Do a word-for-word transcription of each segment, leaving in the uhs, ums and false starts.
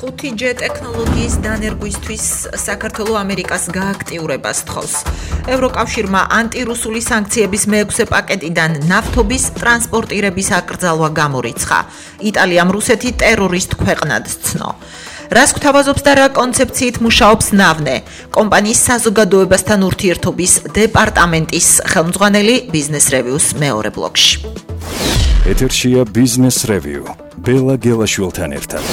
ხუთი ჯი ტექნოლოგიის დანერგვისთვის საქართველოს ამერიკას გააქტიურებას თხოვს. ევროკავშირმა ანტირუსული სანქციების მეექვსე პაკეტიდან ნავთობის ტრანსპორტირების აკრძალვა გამორიცხა. იტალიამ რუსეთი ტერორისტ ქვეყნად ცნო. რას გვთავაზობს და რა კონცეფციით მუშაობს ნავნე? კომპანიის საზოგადოებასთან ურთიერთობის დეპარტამენტის ხელმძღვანელი ბიზნეს რევიუს მეორე ბლოკში. ეთერშია ბიზნეს რევიუ. ბელა გელაშვილთან ერთად.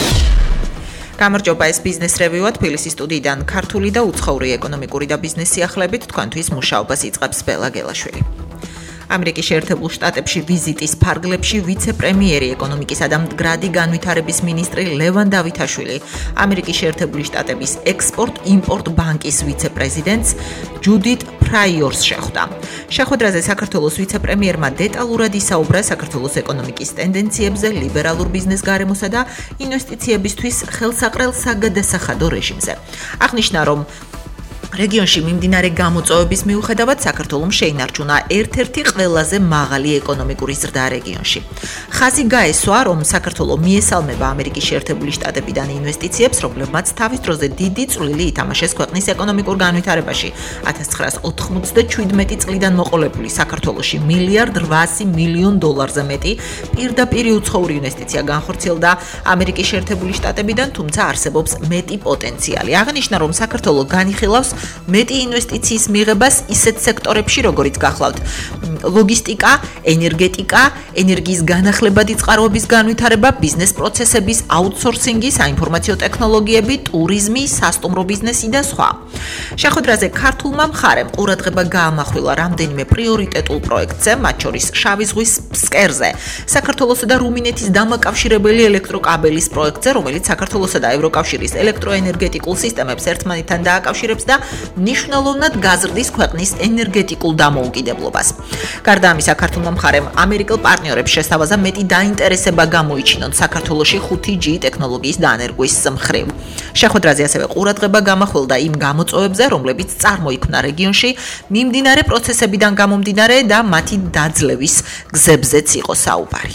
გამარჯობა, ეს ბიზნეს რევიუა თბილისის სტუდიიდან ქართული და უცხოური ეკონომიკური და ბიზნეს სიახლეებით თქვენთვის მუშაობას იწყებს ბელა გელაშვილი. ამერიკის შეერთებულ შტატებში ვიზიტის ფარგლებში ვიცე-პრემიერი ეკონომიკისა და მდგრადი განვითარების მინისტრი ლევან დავითაშვილი, ამერიკის შეერთებული შტატების ექსპორტ-იმპორტ ბანკის ვიცე-პრეზიდენტს ჯუდით ფრაიორს შეხვდა. შეხვედრაზე საქართველოს ვიცე-პრემიერმა დეტალურად ისაუბრა საქართველოს ეკონომიკის ტენდენციებზე, ლიბერალურ ბიზნეს გარემოსა და ინვესტიციებისთვის ხელსაყრელ საგადასახადო რეჟიმზე. აღნიშნა, რომ რეგიონში მიმდინარე გამოწვევების მიუხედავად საქართველოს შეინარჩუნა ერთ-ერთი ყველაზე მაღალი ეკონომიკური ზრდა რეგიონში. ხაზი გაესვა, რომ საქართველოს მიესალმება ამერიკის შეერთებული შტატებიდან ინვესტიციებს, რომლებმაც თავის დროზე დიდი წვლილი ითამაშეს ქვეყნის ეკონომიკურ განვითარებაში. ათას ცხრაას ოთხმოცდაშვიდმეტი წლიდან მოყოლებული საქართველოში მილიარდ რვაასი მილიონ დოლარზე მეტი პირდაპირი უცხოური ინვესტიცია განხორციელდა ამერიკის შეერთებული შტატებიდან, თუმცა არსებობს მეტი პოტენციალი. აღნიშნა, რომ საქართველოს განიხილავს მეტი ინვესტიციის მიღებას ისეთ სექტორებში, როგორიც გახლავთ ლოგისტიკა, ენერგეტიკა, ენერგიის განახლებადი წყაროების განვითარება, ბიზნეს პროცესების აუთსორსინგი, საინფორმაციო ტექნოლოგიები, ტურიზმი, სასტუმრო ბიზნესი და სხვა. შეხვედრაზე ქართულმა მხარემ ყურადღება გაამახვილა რამდენიმე პრიორიტეტულ პროექტზე, მათ შორის შავი ზღვის ფსკერზე, საქართველოსა და რუმინეთის დამაკავშირებელი ელექტროკაბელის პროექტზე, რომელიც საქართველოსა და ევროკავშირის ელექტროენერგეტიკულ სისტემებს ერთმანეთთან დააკავშირებს და მნიშვნელოვნად გაზრდის ქვეყნის ენერგეტიკულ დამოუკიდებლობას. გარდა ამისა, ქართულმა მხარემ ამერიკელ პარტნიორებს შესთავაზა მეტი დაინტერესება გამოიჩინონ საქართველოში ხუთი ჯი ტექნოლოგიის დანერგვის მხრივ. შეხვედრაზე ასევე ყურადღება გამახვილდა იმ გამოწვევებზე, რომლებიც წარმოიქმნა რეგიონში მიმდინარე პროცესებიდან გამომდინარე და მათი დაძლევის გზებზეც იყო საუბარი.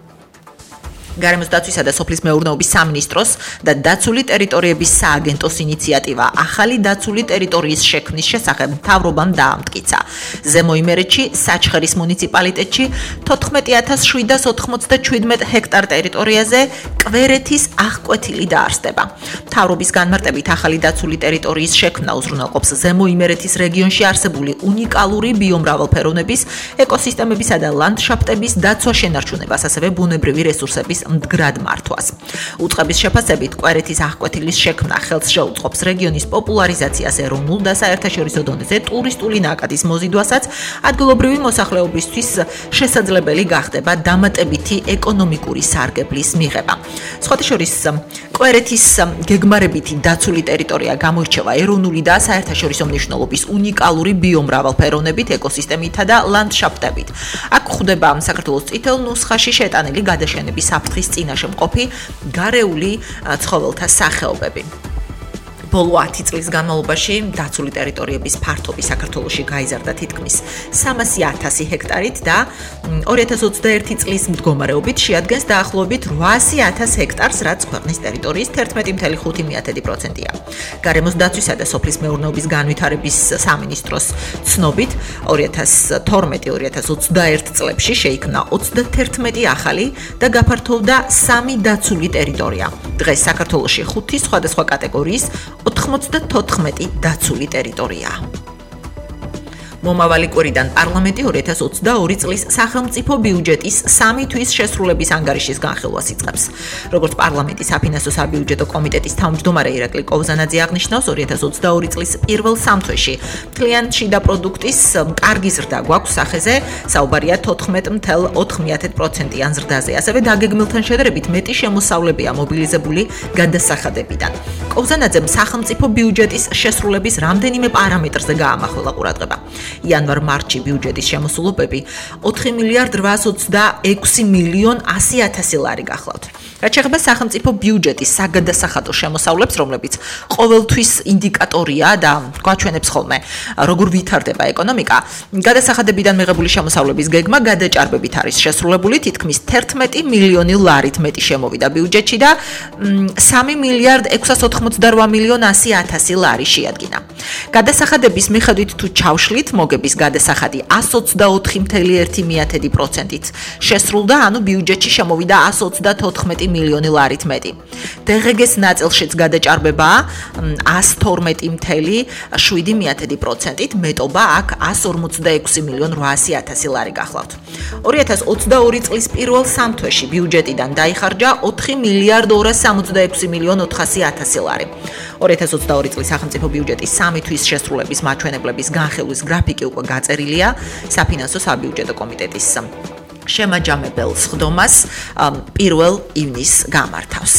გარემოს დაცვისა და სოფლის მეურნეობის სამინისტროს და დაცული ტერიტორიების სააგენტოს ინიციატივა ახალი დაცული ტერიტორიის შექმნის შესახებ მთავრობამ დაამტკიცა. ზემო იმერეთში, საჩხერის მუნიციპალიტეტში თოთხმეტი ათას შვიდას ოთხმოცდაშვიდმეტ ჰექტარ ტერიტორიაზე კვერეთის აღკვეთილი დაარსდება. მთავრობის განმარტებით ახალი დაცული ტერიტორიის შექმნა უზრუნველყოფს ზემო იმერეთის რეგიონში არსებული უნიკალური ბიომრავალფეროვნების, ეკოსისტემებისა და ლანდშაფტების დაცვა შენარჩუნებას, ასევე ბუნებრივი რესურსების მდგრად მართვას. უწყების შეფასებით, კვერეთის აღკვეთილის შექმნა ხელს შეუწყობს რეგიონის პოპულარიზაციას ეროვნულ და საერთაშორისო დონეზე, ტურისტული ნაკადის მოზიდვასაც, ადგილობრივი მოსახლეობისთვის შესაძლებელი გახდება დამატებითი ეკონომიკური სარგებლის მიღება. სხვათა შორის, კვერეთის გეგმარებითი დაცული ტერიტორია გამოირჩევა ეროვნული და საერთაშორისო მნიშვნელობის უნიკალური ბიომრავალფეროვნებით, ეკოსისტემითა და ლანდშაფტებით. აქ გვხვდება საქართველოს წითელ ნუსხაში შეტანილი გადაშენების საფრთხის წინაშე მყოფი გარეული ცხოველთა სახეობები. ბოლო ათი წლის განმავლობაში დაცული ტერიტორიების ფართობი საქართველოში გაიზარდა თითქმის სამასი ათასი ჰექტარით და ორი ათას ოცდაერთი წლის მდგომარეობით შეადგენს დაახლოებით რვაასი ათას ჰექტარს, რაც ქვეყნის ტერიტორიის თერთმეტი ფاصლე ხუთი პროცენტია. გარემოს დაცვისა და სოფლის მეურნეობის განვითარების სამინისტროს ცნობით, ორი ათას თორმეტი ორი ათას ოცდაერთი წლებში შეიქმნა ოცდათერთმეტი ახალი და გაფართოვდა სამი დაცული ტერიტორია. დღეს საქართველოში ხუთი სხვადასხვა კატეგორიის ოთხმოცდათოთხმეტი დაცული ტერიტორიაა. მომავალი კვირიდან პარლამენტი ორი ათას ოცდაორი წლის სახელმწიფო ბიუჯეტის სამი თვის შესრულების ანგარიშის განხილვას იწყებს. როგორც პარლამენტის საფინანსო საბიუჯეტო კომიტეტის თავმჯდომარე ირაკლი კოვზანაძე აღნიშნავს, ორი ათას ოცდაორი წლის პირველ სამ თვეში მთლიან შიდა პროდუქტის კარგი ზრდა გვაქვს სახეზე, საუბარია თოთხმეტ ფაصლე ოთხ პროცენტიან ზრდაზე. ასევე დაგეგმილთან შედარებით მეტი შემოსავლებია მობილიზებული გადასახადებიდან. კოვზანაძემ სახელმწიფო ბიუჯეტის შესრულების რამდენიმე პარამეტრზე გაამახვილა ყურადღება. იანვარ-მარტში ბიუჯეტის შემოსულობები ოთხი მილიარდ რვაას ოცდაექვსი მილიონ ასი ათასი ლარი გახლავთ. რაც შეეხება სახელმწიფო ბიუჯეტის საგადასახადო შემოსავლებს, რომლებიც ყოველთვის ინდიკატორია და გვაჩვენებს ხოლმე, როგორ ვითარდება ეკონომიკა, გადასახადებიდან მიღებული შემოსავლების გეგმა გადაჭარბებით არის შესრულებული, თითქმის თერთმეტი მილიონი ლარით მეტი შემოვიდა ბიუჯეტში და სამი მილიარდ ექვსას ოთხმოცდარვა მილიონ ასი ათასი ლარი შეადგინა. გადასახადების მიხედვით თუ ჩავშლით, მოგების გადასახადი ას ოცდაოთხი მილიარდი ერთი პროცენტით შესრულდა, ანუ ბიუჯეტში შემოვიდა ას ოცდათოთხმეტი მილიონი ლარით მეტი. დე ღე გეს ნაწილშიც გადაჭარბებაა ას თორმეტი მილიარდი შვიდი პროცენტით, მეტობა აქ ას ორმოცდაექვსი მილიონ რვაასი ათასი ლარი გახლავთ. ორი ათას ოცდაორი წლის პირველ სამ თვეში ბიუჯეტიდან დაიხარჯა ოთხი მილიარდ ორას სამოცდაექვსი მილიონ ოთხასი ათასი ლარი. ორი ათას ოცდაორი წლის სახელმწიფო ბიუჯეტის სამი თვის შესრულების მაჩვენებლების განხილვის გრაფიკი უკვე გაწერილია საფინანსო საბიუჯეტო კომიტეტის შემაჯამებელ სხდომას პირველ ივნისს გამართავს.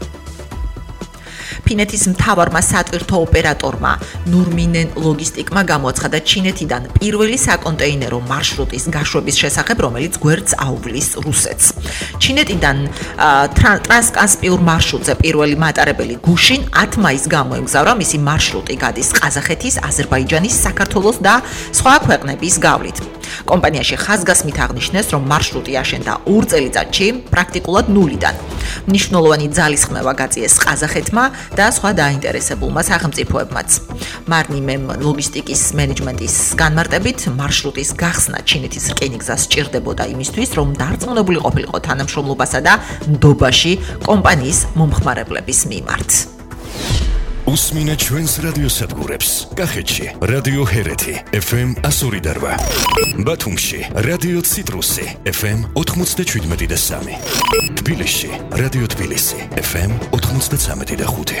ფინეთის მთავარმა სატვირთო ოპერატორმა ნურმინენ ლოგისტიკმა გამოაცხადა ჩინეთიდან პირველი საკონტეინერო მარშრუტის გაშვების შესახებ, რომელიც გვერდს აუვლის რუსეთს. ჩინეთიდან ტრანსკასპიურ მარშრუტზე პირველი მატარებელი გუშინ ათ მაისს გამოემგზავრა, მისი მარშრუტი გადის ყაზახეთის, აზერბაიჯანის, საქართველოს და სხვა ქვეყნების გავლით. კომპანიაში ხაზგასმით აღნიშნეს, რომ მარშრუტი აშენდა ორ წელიწადში, პრაქტიკულად ნულიდან. მნიშვნელოვანი ძალისხმევა გაწიეს ყაზახეთმა და სხვა დაინტერესებულმა სახელმწიფოებმაც. მარნიმემ ლოგისტიკის მენეჯმენტის განმარტებით, მარშრუტის გახსნა ჩინეთის რკინიგზას სჭირდებოდა იმისთვის, რომ დარწმუნებული ყოფილიყო თანამშრომლობასა და ნდობაში კომპანიის მომხმარებლების მიმართ. უსმინეთ ჩვენს რადიოსადგურებს. კახეთში რადიო ჰერეთი ეფ ემ ათას ორი და რვა, ბათუმში რადიო ციტრუსი ეფ ემ ოთხმოცდაშვიდმეტი და სამი, თბილისში რადიო თბილისი ეფ ემ ოთხმოცდაცამეტი და ხუთი.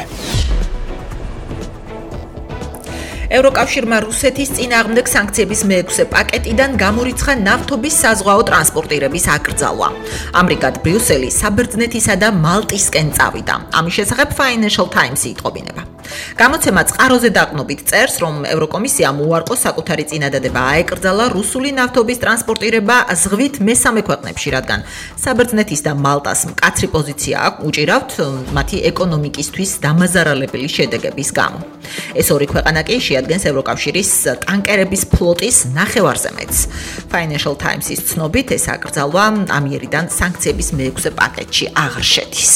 ევროკავშირმა რუსეთის წინააღმდეგ სანქციების მეექვსე პაკეტიდან გამორიცხა ნავთობის საზღვაო ტრანსპორტირების აკრძალვა. ამრიგად, ბრიუსელი საბერძნეთისა და მალტისკენ წავიდა. ამის შესახებ Financial Times-ი იტყობინება. გამოცემა წყაროზე დაყნობით წერს, რომ ევროკომისიამ უარყო საკუთარი წინადადება აეკრძალა რუსული ნავთობის ტრანსპორტირება ზღვით მესამე ქვეყნებში, რადგან საბერძნეთის და მალტას მკაცრი პოზიცია აქვს უჭირავთ მათი ეკონომიკისთვის დამაზარალებელი შედეგების გამო. ეს ორი ქვეყანა კი შეადგენს ევროკავშირის ტანკერების ფლოტის ნახევარზე-მეტს. Financial Times-ის ცნობით, ეს აკრძალვა ამიერიდან სანქციების მეექვსე პაკეტში აღარ შედის.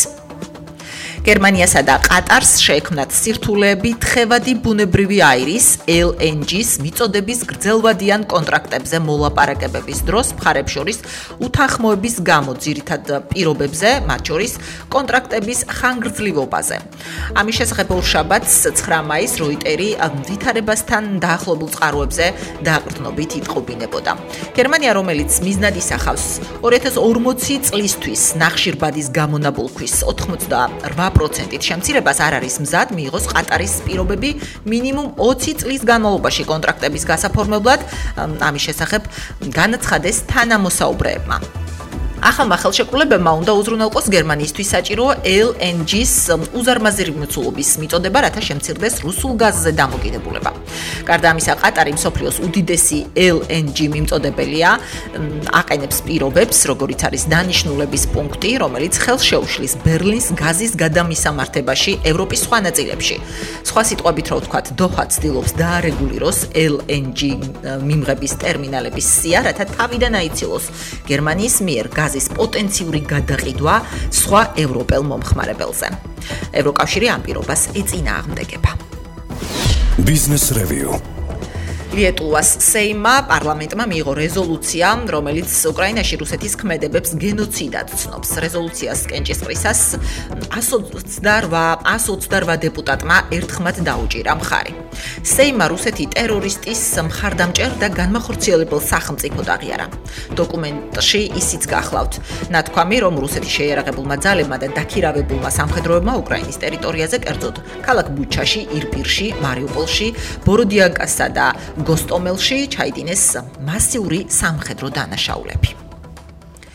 გერმანიასა და ყატარს შეექმნათ სირთულეები თხევადი ბუნებრივი აირის ელ ენ ჯის მიწოდების გრძელვადიან კონტრაქტებზე მოლაპარაკებების დროს მხარებს შორის უთანხმოების გამო ძირითად პირობებზე, მათ შორის კონტრაქტების ხანგრძლივობაზე. ამის შესახებ ორშაბათს ცხრა მაისს როიტერი ვითარებასთან დაახლოებულ წყაროებზე დაყრდნობით იტყობინებოდა. გერმანია, რომელიც მიზნად ისახავს ორი ათას ორმოცი წლისთვის ნახშირბადის გამონაბოლქვის ოთხმოცდარვა პროცენტით შემცირებას, არ არის მზად მიიღოს ყატარის პირობები მინიმუმ ოცი წლის განმავლობაში კონტრაქტების გასაფორმებლად, ამის შესახებ განაცხადეს თანამოსაუბრეებმა. ახალმა ხელშეკრულებებმა უნდა უზრუნველყოს გერმანიისთვის საჭირო ელ ენ ჯის უზარმაზარი მოცულობის მიწოდება, რათა შემცირდეს რუსულ გაზზე დამოკიდებულება. გარდა ამისა, ყატარი მსოფლიოს უდიდესი ელ ენ ჯი მიმწოდებელია, აყენებს პირობებს, როგორიც არის დანიშნულების პუნქტი, რომელიც ხელს შეუშლის ბერლინის გაზის გადამისამართებაში ევროპის სხვა ნაწილებში. სხვა სიტყვებით რო ვთქვათ, დოჰა ცდილობს დაარეგულიროს ელ ენ ჯი მიმღების ტერმინალების სია, რათა თავიდან აიცილოს გერმანიის მიერ გაზის პოტენციური გადაყიდვა სხვა ევროპელ მომხმარებელზე. ევროკავშირი ამ პირობას ეწინააღმდეგება. Business Review. ლიეტუვას სეიმმა პარლამენტმა მიიღო რეზოლუცია, რომელიც უკრაინაში რუსეთის ქმედებებს გენოციდად ცნობს. რეზოლუციას კენჭისყრისას ას ოცდარვა დეპუტატმა ერთხმად დაუჭირა მხარი. სეიმმა რუსეთი ტერორისტის მხარდამჭერ და განმახორციელებელ სახელმწიფოდ აღიარა. დოკუმენტში ისიც გახლავთ, ნათქვამი, რომ რუსეთის შეიარაღებულმა ძალებმა და დაქირავებულმა სამხედროებმა უკრაინის ტერიტორიაზე, კერძოდ ქალაქ ბუჩაში, ირპირში, მარიუპოლში, ბოროდიანკასა და გოსტომელში ჩაიდინეს მასიური სამხედრო დანაშაულები.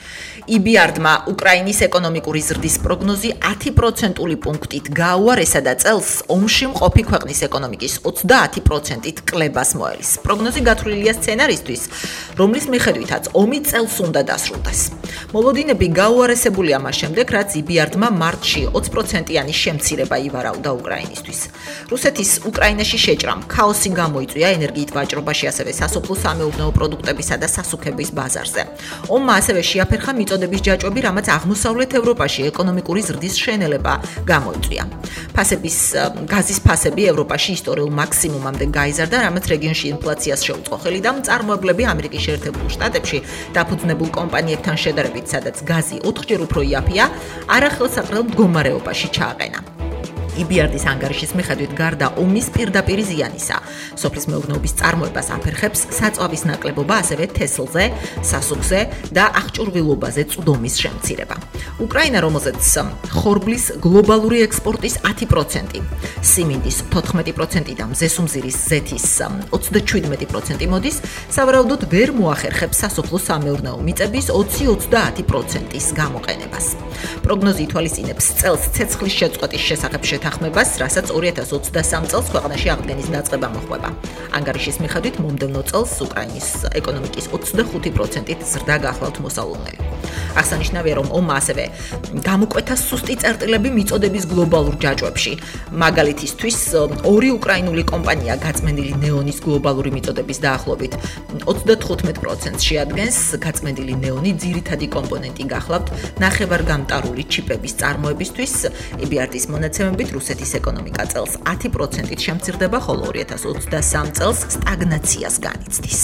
ი ბი არ-დმა უკრაინის ეკონომიკური ზრდის პროგნოზი ათი პროცენტული პუნქტით გაუარესა და წელს ომში მყოფი ქვეყნის ეკონომიკის ოცდაათი პროცენტით კლებას მოელის. პროგნოზი გათვლილია სცენარისთვის, რომლის მიხედვითაც ომი წელს უნდა დასრულდეს. მოლოდინები გაუარესებულია მას შემდეგ, რაც ი ბი არ-დმა მარტში ოცი პროცენტიანი შემცირება ივარაუდა უკრაინისთვის. რუსეთის უკრაინაში შეჭრამ ქაოსი გამოიწვია ენერგიით ვაჭრობაში, ასევე სასოფლო-სამეურნეო პროდუქტებისა და სასუქების ბაზარზე. ომმა ასევე შეაფერხა მიწოდების ჯაჭვები, რამაც აღმოსავლეთ ევროპაში ეკონომიკური ზრდის შენელება გამოიწვია. ფასების გაზის ფასები ევროპაში ისტორიულ მაქსიმუმამდე გაიზარდა, რამაც რეგიონში ინფლაციას შეუწყო ხელი და მწარმოებლები ამერიკის შეერთებულ შტატებში დაფუძნებულ კომპანიებთან შედარებით, სადაც გაზი ოთხჯერ უფრო იაფია, არახელსაყრელ მდგომარეობაში ჩააყენა. ი ბი არ-დის ანგარიშის მიხედვით გარდა ომის პირდაპირ ზიანისა, სოფლის მეურნეობის წარმოებას აფერხებს საწვავის ნაკლებობა, ასევე თესლზე, სასუქზე და აღჭურვილობაზე წვდომის შემცირება. უკრაინა, რომელზეც ხორბლის გლობალური ექსპორტის ათი პროცენტი, სიმინდის თოთხმეტი პროცენტი და მზესუმზირის ზეთის ოცდაშვიდმეტი პროცენტი მოდის, სავარაუდოდ ვერ მოახერხებს სასოფლო-სამეურნეო მიწების ოცი ოცდაათი პროცენტის გამოყენებას. პროგნოზი ითვალისწინებს წელს ცეცხლის შეწყვეტის შესახებ შეთანხმებას, რასაც ორი ათას ოცდასამ წელს ქვეყანაში აღდგენის დაწყება მოჰყვება. ანგარიშის მიხედვით მომდევნო წელს უკრაინის ეკონომიკის ოცდახუთი პროცენტით ზრდა გახლავთ მოსალოდნელი. აღსანიშნავია, რომ ომმა ასევე გამოკვეთა სუსტი წერტილები მიწოდების გლობალურ ჯაჭვებში. მაგალითისთვის, ორი უკრაინული კომპანია გაწმენდილი ნეონის გლობალური მიწოდების დაახლოებით ოცდათხუთმეტ პროცენტს შეადგენს. გაწმენდილი ნეონი ძირითადი კომპონენტი გახლავთ ნახევარგამტარული ჩიპების წარმოებისთვის. ი ბი არ-დის მონაცემებით რუსეთის ეკონომიკა წელს ათი პროცენტით შემცირდება, ხოლო ორი ათას ოცდასამ წელს სტაგნაციას განიცდის.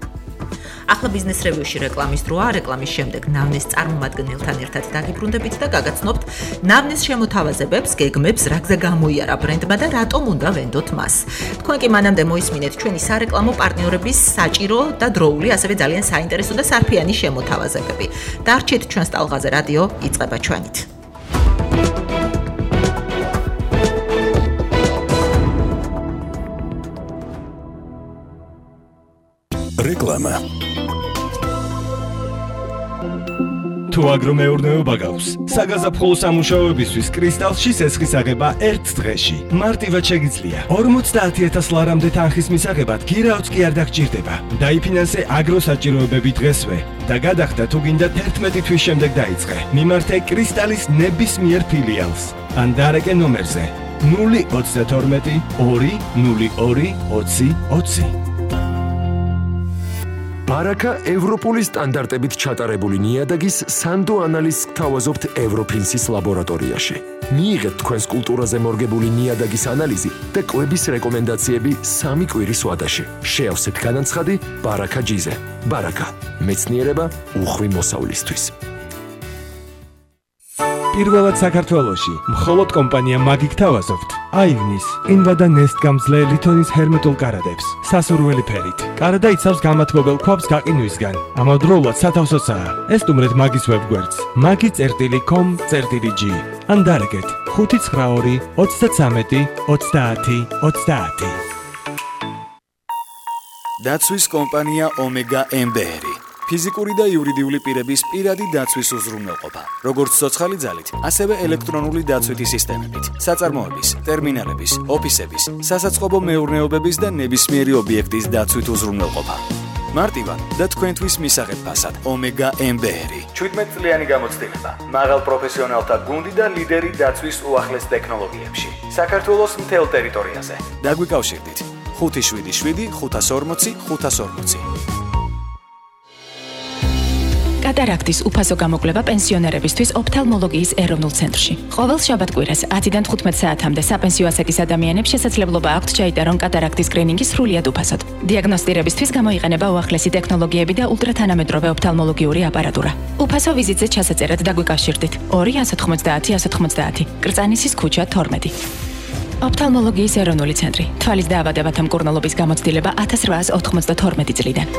ახლა ბიზნეს რევიუში რეკლამის დროა. რეკლამის შემდეგ ნავნის წარმომადგენელთან ერთად დაგიბრუნდებით და გაგაცნობთ ნავნის შემოთავაზებებს, გეგმებს, რა გზა გამოიარა ბრენდმა და რატომ უნდა ვენდოთ მას. თქვენ კი მანამდე მოისმინეთ ჩვენი სარეკლამო პარტნიორების საჭირო და დროული, ასევე ძალიან საინტერესო და სარფიანი შემოთავაზებები. დარჩით ჩვენს ტალღაზე, რადიო იწყება ჩვენით. რეკლამა. თუ აგრომეურნეობა გაქვს, საგაზაფხულო სამუშაოებისთვის კრისტალში სესხის აღება ერთ დღეში. მარტივად შეგიძლია. ორმოცდაათი ათას ლარამდე თანხის მისაღებად გირაოც კი არ დაგჭირდება. დაიფინანსე აგროსაჭიროებები დღესვე და გადახდა თუ გინდა თერთმეტი თვის შემდეგ დაიწყე. მიმართე კრისტალის ნებისმიერ ფილიალს. ან დარეკე ნომერზე ნული ოცდათორმეტი ორი ნული ორი ოცი ოცი. ბარაკა ევროპული სტანდარტებით ჩატარებული ნიადაგის სანდო ანალიზს გთავაზობთ ევროფინსის ლაბორატორიაში. მიიღეთ თქვენს კულტურაზე მორგებული ნიადაგის ანალიზი და კვების რეკომენდაციები სამი კვირის ვადაში. შეავსეთ განაცხადი ბარაკა ჯიზე. ბარაკა, მეცნიერება უხვი მოსავლისთვის. პირველად საქართველოში მხოლოდ კომპანია მაგი გთავაზობთ აივნის, ყინვა და ნესტგამძლე ლითონის ჰერმეტულ კარადებს სასურველი ფერით. კარადა იცავს გამათბობელ ქვაბს გაყინვისგან. ამავდროულად სათავსოცაა. ესტუმრეთ მაგის ვებგვერდს magi წერტილი com წერტილი g. ან დარეკეთ ხუთი ცხრა ორი ოცდათრამეტი ოცდაათი ოცდაათი. დაცვის კომპანია ომეგა ემ ბე ერი. ფიზიკური და იურიდიული პირების პირადი დაცვის უზრუნველყოფა, როგორც ცოცხალი ძალით, ასევე ელექტრონული დაცვითი სისტემებით, საწარმოების, ტერმინალების, ოფისების, სასაწყობო მეურნეობების და ნებისმიერი ობიექტის დაცვით უზრუნველყოფა. მარტივად და თქვენთვის მისაღებ ფასად ომეგა ემ ბე ერი. შვიდმეტ წლიანი გამოცდილება, მაღალ პროფესიონალთა გუნდი და ლიდერი დაცვის უახლეს ტექნოლოგიებში. საქართველოს მთელ ტერიტორიაზე. დაგვიკავშირდით ხუთი შვიდი შვიდი ხუთას ორმოცი ხუთას ორმოცი. კატარაქტის უფასო გამოკვლევა პენსიონერებისთვის ოფთალმოლოგიის ეროვნულ ცენტრში. ყოველ შაბათ-კვირას ათიდან თხუთმეტ საათამდე საპენსიო ასაკის ადამიანებს შესაძლებლობა აქვთ ჩაიტარონ კატარაქტის სკრინინგი სრულიად უფასოდ. დიაგნოსტირებისთვის გამოიყენება უახლესი ტექნოლოგიები და ულტრათანამედროვე ოფთალმოლოგიური აპარატურა. უფასო ვიზიტზე ჩასაწერად დაგვიკავშირდით ორი ასი თხმოცდაათი ასი თხმოცდაათი, კრწანისის ქუჩა თორმეტი. ოფთალმოლოგიის ეროვნული ცენტრი. თვალის დაავადებათა მკურნალობის გამოცდილება ათას რვაას ოთხმოცდათორმეტი წლიდან.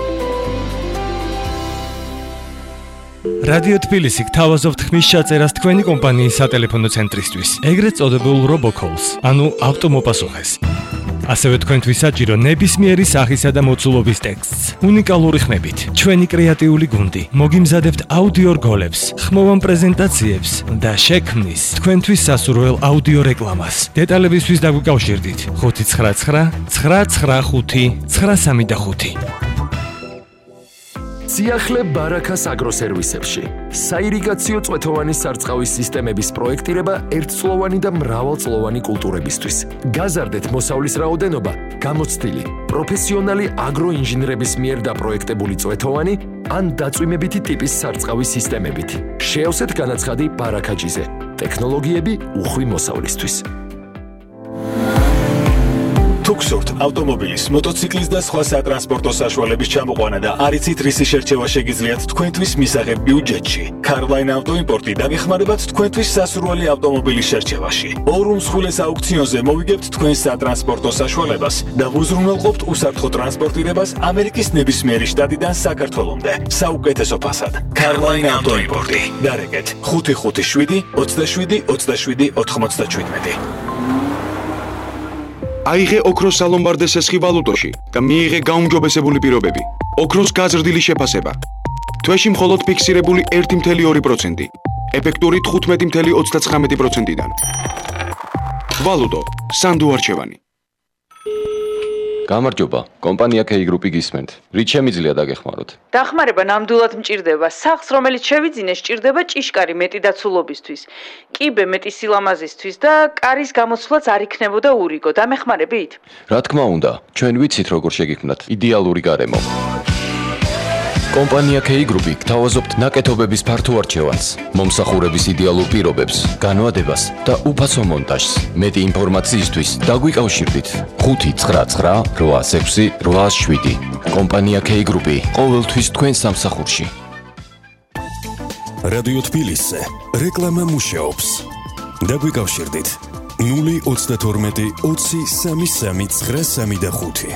რადიო თბილისი გთავაზობთ ხმის ჩაწერას თქვენი კომპანიის სატელეფონო ცენტრისთვის, ეგრეთ წოდებულ RoboCalls, ანუ ავტომოპასუხეს. ასევე თქვენთვის საჭირო ნებისმიერი სახისა და მოცულობის ტექსტს. უნიკალური ხმებით, ჩვენი კრეატიული გუნდი მოგიმზადებთ აუდიო რგოლებს, ხმოვან პრეზენტაციებს და შექმნის თქვენთვის სასურველ აუდიო რეკლამას. დეტალებისთვის დაგვიკავშირდით ხუთი ცხრა ცხრა ცხრა ცხრა ხუთი ცხრა სამი ხუთი. სიახლე ბარაქას აგროსერვისებში. საირიგაციო წვეთოვანი სარწყავის სისტემების პროექტირება ერთწლოვანი და მრავალწლოვანი კულტურებისთვის. გაზარდეთ მოსავლის რაოდენობა, გამოცდილი, პროფესიონალი აგროინჟინრების მიერ დაპროექტებული წვეთოვანი ან დაწვიმებითი ტიპის სარწყავის სისტემებით. შეავსეთ განაცხადი ბარაქაჯიზე. ტექნოლოგიები უხვი მოსავლისთვის. Tuksurt ავტომობილის, მოტოციკლის და სხვა სატრანსპორტო საშუალების ჩამოყვანა და არიცით რისი შერჩევა შეგიძლიათ თქვენთვის მისაღებ ბიუჯეტში. Carline Auto Import-ი დაგეხმარებათ თქვენთვის სასურველი ავტომობილის შერჩევაში. ორ უმსხვილეს აუქციონზე მოვიგებთ თქვენს სატრანსპორტო საშუალებას და უზრუნველყოფთ უსაფრთხო ტრანსპორტირებას ამერიკის ნებისმიერი შტატიდან საქართველომდე. საუკეთესო ფასად. Carline Auto Import-ი. დარეკეთ ხუთი ხუთი შვიდი ოცდაშვიდი ოცდაშვიდი ოთხმოცდაჩვიდმეტი. აიღე ოქროს სალომბარდეს სესხი ვალუტოში და მიიღე გაუმჯობესებული პირობები. ოქროს გაზრდილი შეფასება. თვეში მხოლოდ ფიქსირებული ერთი წუთი ორი პროცენტი. ეფექტური თხუთმეტი წუთი ოცდაცხრამეტი პროცენტიდან. ვალუტო სანდუ არჩევანი. გამარჯობა, კომპანია K Group-ი გისმენთ. რით შემიძლია დაგეხმაროთ? დახმარება ნამდვილად მჭირდება. სახლს, რომელიც შევიძინე, სჭირდება ჭიშკარი მეტი დაცულობისთვის, კიბე მეტი სილამაზისთვის და კარის გამოცვლაც არ იქნებოდა ურიგო. დამეხმარებით? რა თქმა უნდა, ჩვენ ვიცით როგორ შეგიქმნათ იდეალური გარემო. კომპანია K Group-ი გთავაზობთ ნაკეთობების ფართო არჩევანს, მომსახურების იდეალურ პირობებს, განვადებას და უფასო მონტაჟს. მეტი ინფორმაციისთვის დაგვიკავშირდით ხუთი ცხრა ცხრა რვა ექვსი რვა შვიდი. კომპანია K Group-ი ყოველთვის თქვენ სამსახურში. რადიო თბილისზე რეკლამა მუშაობს. დაგვიკავშირდით ნული ოცდათორმეტი ოცი სამი სამი ცხრა სამი ხუთი.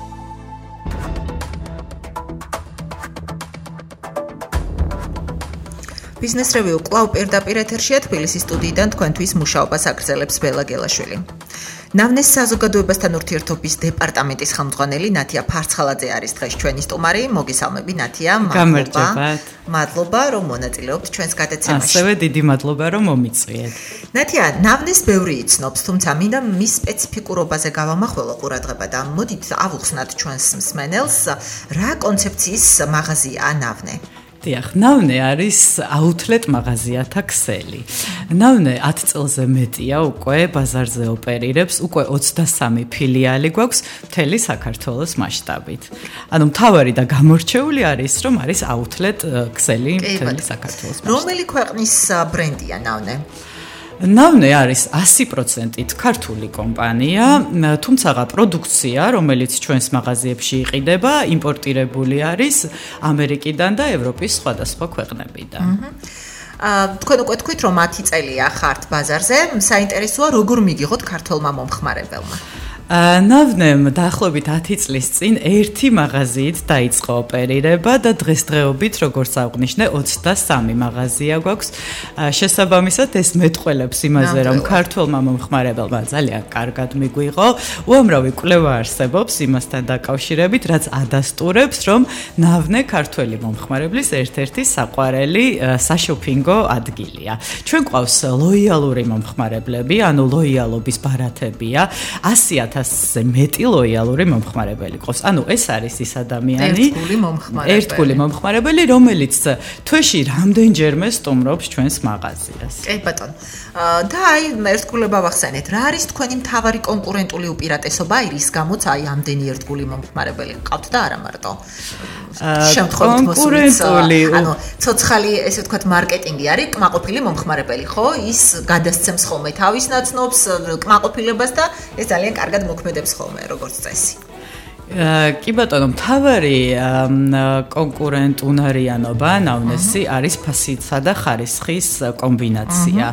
Business Review კვლავ პირდაპირ ეთერშია თბილისის სტუდიიდან თქვენთვის მუშაობას აგრძელებს ბელა გელაშვილი. ნავნეს საზოგადოებასთან ურთიერთობის დეპარტამენტის ხელმძღვანელი ნათია ფარცხალაძე არის დღეს ჩვენი სტუმარი. მოგესალმები ნათია. მადლობა. მადლობა რომ მონაწილეობთ ჩვენს გადაცემაში. ასევე დიდი მადლობა რომ მომიწვიეთ. ნათია, ნავნეს ბევრი იცნობს, თუმცა მინდა მის სპეციფიკურობაზე გავამახველო ყურადღება და მოდით ავუხსნათ ჩვენს მსმენელს, რა კონცეფციის მაღაზია ნავნე. დიახ, ნავნე არის აუთლეტ მაღაზიათა ქსელი. ნავნე ათი წელზე მეტია უკვე ბაზარზე ოპერირებს, უკვე ოცდასამი ფილიალი გვაქვს მთელი საქართველოს მასშტაბით. ანუ მთავარი და გამორჩეული არის, რომ არის აუთლეტ ქსელი მთელი საქართველოს მასშტაბით. რომელი ქვეყნის ბრენდია ნავნე? ნავნე არის ასი პროცენტით ქართული კომპანია, თუმცა პროდუქცია, რომელიც ჩვენს მაღაზიებში იყიდება, იმპორტირებული არის ამერიკიდან და ევროპის სხვადასხვა ქვეყნებიდან. აა თქვენ უკვე თქვით, რომ ათი წელია ხართ ბაზარზე, საინტერესოა როგორ მიგიღოთ ქართულმა მომხმარებელმა. ნავნემ დაახლოებით ათი წლის წინ ერთი მაღაზიით დაიწყო ოპერირება და დღესდღეობით, როგორც აღვნიშნე, ოცდასამი მაღაზია გვაქვს. შესაბამისად, ეს მეტყველებს იმაზე, რომ ქართულმა მომხმარებელმა ძალიან კარგად მიგვიღო. უამრავი კვლევა არსებობს იმასთან დაკავშირებით, რაც ადასტურებს, რომ ნავნე ქართველი მომხმარებლის ერთ-ერთი საყვარელი საშოპინგო ადგილია. ჩვენ გვყავს ლოიალური მომხმარებლები, ანუ ლოიალობის ბარათებია, ასი ათასზე მეტი ლოიალური მომხმარებელი ყავს. ანუ ეს არის ის ადამიანი, ერთგული მომხმარებელი, ერთგული მომხმარებელი, რომელიც თვეში რამდენჯერმე სტუმრობს ჩვენს მაღაზიას. კი ბატონო. და აი ერთგულება ვახსენეთ, რა არის თქვენი მთავარი კონკურენტული უპირატესობა, აი რის გამოც აი ამდენი ერთგული მომხმარებელი ყავთ და არა მარტო შემთხვევით კონკურენტული, ანუ ცოცხალი, ესე ვთქვათ, მარკეტინგი არის კმაყოფილი მომხმარებელი, ხო? ის გადასცემს ხოლმე თავის ნაცნობს, კმაყოფილებას და ეს ძალიან კარგად მოქმედებს ხოლმე როგორც წესი. კი ბატონო, მთავარი კონკურენტუნარიანობა ნავნესი არის ფასისა და ხარისხის კომბინაცია.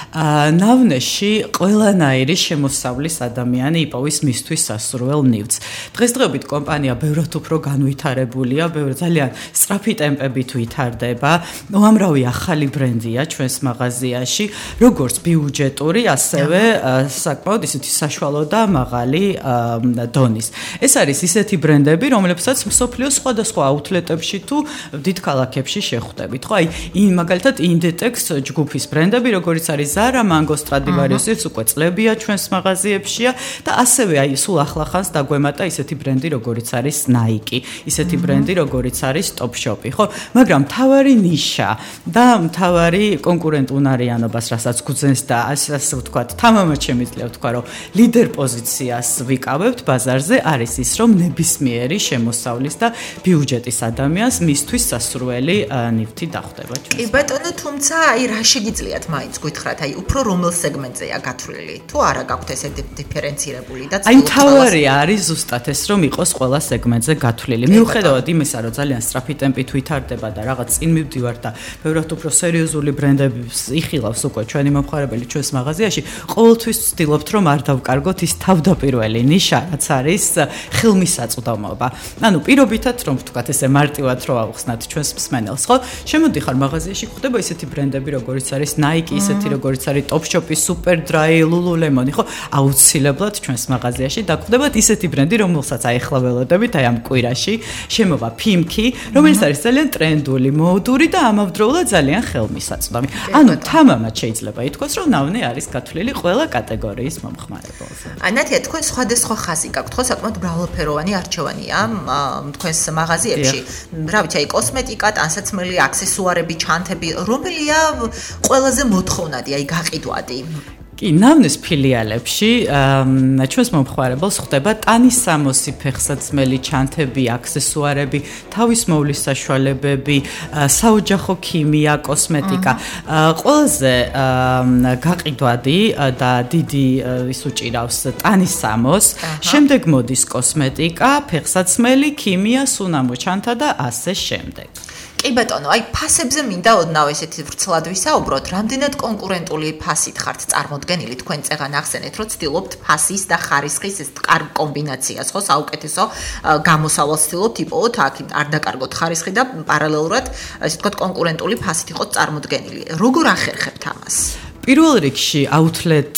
ნავნეში ყველანაირი შემოსავლის ადამიანი იპოვის მისთვის სასურველ ნივთს. დღესდღეობით კომპანია ბევრად უფრო განვითარებულია, ბევრ ძალიან სწრაფი ტემპებით ვითარდება. უამრავი ახალი ბრენდია ჩვენს მაღაზიაში, როგორც ბიუჯეტური, ასევე საკმაოდ ისეთი საშუალო და მაღალი დონის. ეს არის ისეთი ბრენდები, რომლებსაც მსოფლიოს სხვადასხვა აუთლეტებში თუ დიდ ქალაქებში შეხვდებით. ხო, აი, იმ მაგალითად Inditex ჯგუფის ბრენდები, როგორც არის Zara, Mango, Stradivarius, ეს უკვე წლებია ჩვენს მაღაზიებშია და ასევე აი სულ ახლახანს დაგვემატა ისეთი ბრენდი, როგორც არის Nike, ისეთი ბრენდი, როგორც არის Topshop, ხო? მაგრამ მთავარი ნიშა და მთავარი კონკურენტუნარიანობას, რასაც გვძენს და ასე ვთქვათ, თამამად შემიძლია ვთქვა, რომ ლიდერ პოზიციას ვიკავებთ ბაზარზე, არის ის, რომ ნებისმიერი შემოსავლის და ბიუჯეტის ადამიანს მისთვის სასურველი ნივთი დახვდება ჩვენს. კი ბატონო, თუმცა აი რა შეგიძლიათ მაინც გითხრათ, აი უფრო რომელ სეგმენტზეა გათვლილი? თუ არა გაქვთ ესე დიფერენცირებული და აი თავარი არის ზუსტად ეს, რომ იყოს ყველა სეგმენტზე გათვლილი. მიუხედავად იმისა, რომ ძალიან სწრაფი ტემპით ვითარდება და რაღაც წინ მივდივარ და ბევრად უფრო სერიოზული ბრენდების იხილავს უკვე ჩვენი მომხმარებელი ჩვენს მაღაზიაში, ყოველთვის ვცდილობთ, რომ არ დავკარგოთ ის თავდაპირველი ნიშა, რაც არის ხელმისაწვდომობა. ანუ პირობითად რომ ვთქვათ, ესე მარტივად რო ავხსნათ ჩვენს მსმენელს, ხო? შემოდიხარ მაღაზიაში, გვხვდება ისეთი ბრენდები, როგორც არის Nike, ისეთი როგორც არის Topshop-ი, Superdry, Lululemon, ხო? აუცილებლად ჩვენს მაღაზიაში დაგვხვდებათ ისეთი ბრენდი, რომელსაც აი ახლა ველოდებით, აი ამ კვირაში შემოვა Pimki, რომელიც არის ძალიან ტრენდული, მოდური და ამავდროულად ძალიან ხელმისაწვდომი. ანუ თამამად შეიძლება ითქვას, რომ ნავნე არის გათვლილი ყველა კატეგორიის მომხმარებელზე. ანათია, თქვენ სხვადასხვა ხაზი გაქვთ, ხო? საკმაოდ მრავალფეროვანი არჩევანია თქვენს მაღაზიებში. რა ვიცი, აი კოსმეტიკა, ტანსაცმელი, აქსესუარები, ჩანთები, რომელია ყველაზე მოთხოვნადი, აი გაყიდვადი? კი, ნავნეს ფილიალებში ჩვენს მომხმარებელს ხდება ტანის სამოსი, ფეხსაცმელი, ჩანთები, აქსესუარები, თავის მოვლის საშუალებები, საოჯახო ქიმია, კოსმეტიკა. ყველაზე გაყიდვადი და დიდი ის უჭირავს ტანის სამოს, შემდეგ მოდის კოსმეტიკა, ფეხსაცმელი, ქიმია, სუნამო, ჩანთა და ასე შემდეგ. კი ბატონო, აი ფასებზე მინდა ოდნავ ესეთი ვრცლად ვისაუბროთ, რამდენად კონკურენტული ფასით ხართ წარმოდგენილი, თქვენ წეგან ახსენეთ, რომ ცდილობთ ფასის და ხარისხის ეს კარგ კომბინაციას, ხო, საუკეთესო გამოსავალს ცდილობთ იპოვოთ, აქ არ დაკარგოთ ხარისხი და პარალელურად, ესე ვთქვათ, კონკურენტული ფასით იყოთ წარმოდგენილი. როგორ ახერხებთ ამას? პირველ რიგში აუთლეტ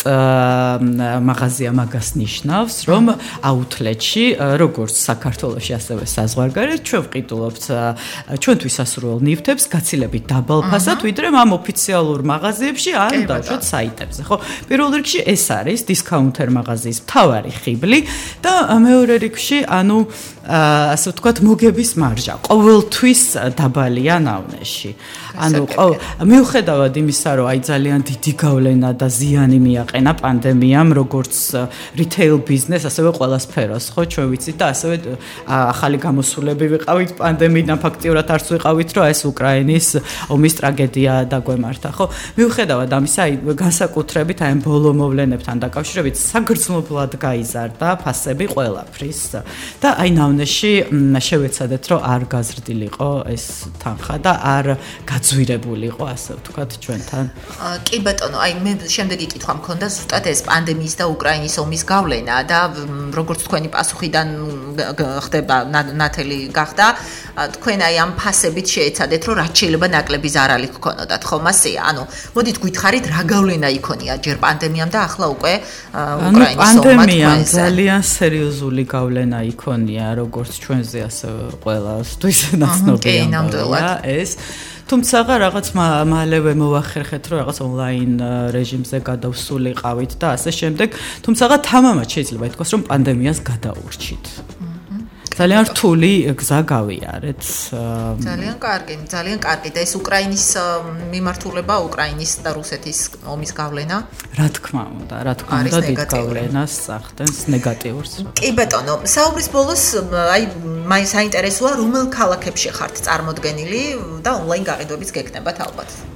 მაღაზია მაგას ნიშნავს, რომ აუთლეტში, როგორც საქართველოში, ასევე საზღვარგარეთ, ჩვენ ვყიდულობთ ჩვენთვის სასურველ ნივთებს გაცილებით დაბალ ფასად, ვიდრე ამ ოფიციალურ მაღაზიებში ან დავუშვათ საიტებზე, ხო? პირველ რიგში ეს არის დისკაუნტერ მაღაზიის მთავარი ხიბლი და მეორე რიგში, ანუ ასე ვთქვათ, მოგების მარჟა ყოველთვის დაბალია ნავნეში. ანუ მიუხედავად იმისა, რომ აი ძალიან დიდი გავლენა და ზიანი მიაყენა პანდემიამ, როგორც რიტეილ ბიზნეს, ასევე ყველა სფეროს, ხო, ჩვენ ვიცით და ასევე ახალი გამოსულები ვიყავით პანდემიიდან, ფაქტიურად არც ვიყავით, რომ ეს უკრაინის ომის ტრაგედია დაგვემართა, ხო? მიუხედავად ამისა, აი განსაკუთრებით აი ბოლო მოვლენებთან დაკავშირებით საგრძნობლად გაიზარდა ფასები ყველაფრის და აი ნავნეში შევეცადეთ, რომ არ გაზრდილიყო ეს თანხა და არ გაძვირებულიყო, ასე ვთქვათ, ჩვენთან. კი ბატონო, აი მე შემდეგი კითხვა მქონდა ზუსტად ეს პანდემიის და უკრაინის ომის გავლენა და როგორც თქვენი პასუხიდან ხდება ნათელი გახდა, თქვენ აი ამ ფასებით შეეცადეთ, რომ რაც შეიძლება ნაკლები ზარალი გქონოდათ, ხო, მასეა? ანუ მოდით გითხარით, რა გავლენა იქონია ჯერ პანდემიამ და ახლა უკვე უკრაინის ომმა? პანდემიამ ძალიან სერიოზული გავლენა იქონია, როგორც ჩვენზე, ასე ყველასთვის ნაცნობია ეს. თუმცა რაღაც მალევე მოახერხეთ, რომ რაღაც ონლაინ რეჟიმზე გადავსულიყავით და ასე შემდეგ. თუმცა თამამად შეიძლება ითქვას, რომ პანდემიას გადაურჩით. ძალიან რთული გზა გავიარეთ. ძალიან კარგი, ძალიან კარგი და ეს უკრაინის მიმართულება, უკრაინის და რუსეთის ომის გავლენა? რა თქმა უნდა, რა თქმა უნდა, დიდ გავლენას ახდენს ნეგატიურს. კი ბატონო, საუბრის ბოლოს აი მაინც საინტერესოა, რომელ ქალაქებში ხართ წარმოდგენილი და ონლაინ გაყიდვებიც გექნებათ ალბათ.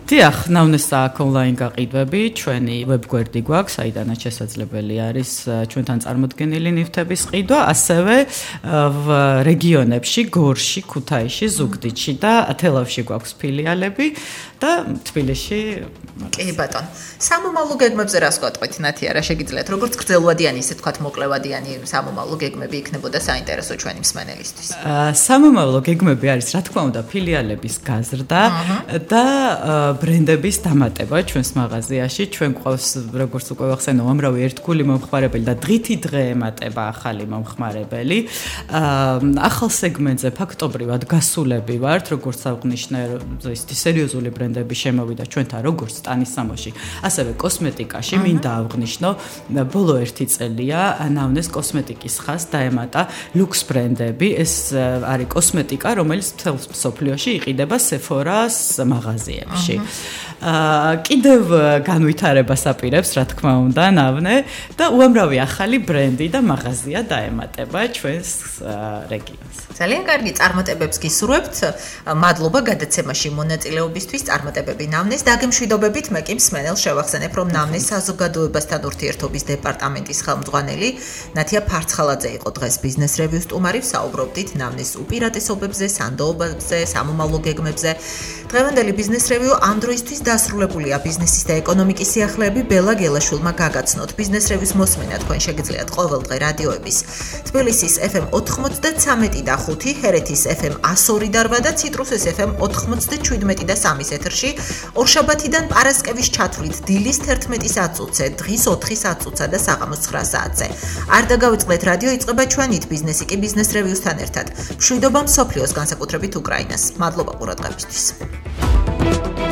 დიახ, ნავნესა აქ ონლაინ გაყიდვები, ჩვენი ვებგვერდი გვაქვს, საიდანაც შესაძლებელი არის ჩვენთან წარმოდგენილი ნივთების ყიდვა, ასევე რეგიონებში, გორში, ქუთაისში, ზუგდიდში და თელავში გვაქვს ფილიალები და თბილისში. კი ბატონო. სამომავლო გეგმებზე რას გვატყვით, ნათია, რა შეგიძლიათ, როგორც გრძელვადიანი, ისე თქვათ მოკლევადიანი სამომავლო გეგმები იქნებოდა საინტერესო ჩვენი მსმენელისთვის. სამომავლო გეგმები არის, რა თქმა უნდა, ფილიალების გაზრდა და ბრენდების დამატება ჩვენს მაღაზიაში. ჩვენ გვყავს, როგორც უკვე ვახსენე, უამრავი ერთგული მომხმარებელი და დღითი დღე ემატება ახალი მომხმარებელი. ახალ სეგმენტზე ფაქტობრივად გასულები ვართ, როგორც აღნიშნე, ისეთი სერიოზული ბრენდები შემოვიდა ჩვენთან, როგორც ტანისამოში, ასევე კოსმეტიკაში. მინდა აღვნიშნო, ბოლო ერთი წელია ნავნეს კოსმეტიკის ხაზს დაემატა ლუქს ბრენდები. ეს არის კოსმეტიკა, რომელიც მთელ მსოფლიოში იყიდება Sephora-ს მაღაზიებში. კიდევ განვითარებას აპირებს, რა თქმა უნდა, ნავნე და უამრავი ახალი ბრენდი და მაღაზია დაემატება ჩვენს რეგიონს. ძალიან კარგი, წარმატებებს გისურვებთ. მადლობა გადაცემაში მონაწილეობისთვის. წარმატებები ნავნეს. დაგემშვიდობებით, მე კი მსმენელს შევახსენებ, რომ ნავნეს საზოგადოებასთან ურთიერთობის დეპარტამენტის ხელმძღვანელი ნათია ფარცხალაძე იყო დღეს ბიზნეს რევიუს სტუმარი. საუბრობდით ნავნეს უპირატესობებზე, სანდოობებზე, სამომავლო გეგმებზე. დღევანდელი ბიზნეს რევიუ ამ დროისთვის დასრულებულია. ბიზნესის და ეკონომიკის სიახლეები ბელა გელაშვილმა გაგაცნოთ. ბიზნეს რევიუს მოსმენა თქვენ შეგიძლიათ ყოველდღე რადიოების თბილისის ეფ ემ ოთხმოცდათრამეტი და ხუთი, ჰერეთის ეფ ემ εκατო ორი და რვა და ციტრუსის ეფ ემ ოთხმოცდაშვიდმეტი და სამის ეთერში, ორშაბათიდან პარასკევის ჩათვლით დილის თერთმეტი საათზე, დღის ოთხი საათზე და საღამოს ცხრა საათზე. არ დაგავიწყდეთ, რადიო იწყება ჩვენით, ბიზნესი კი ბიზნეს რევიუსთან ერთად. მშვიდობა მსოფლიოს, განსაკუთრებით უკრაინას. მადლობა ყურადღებისთვის.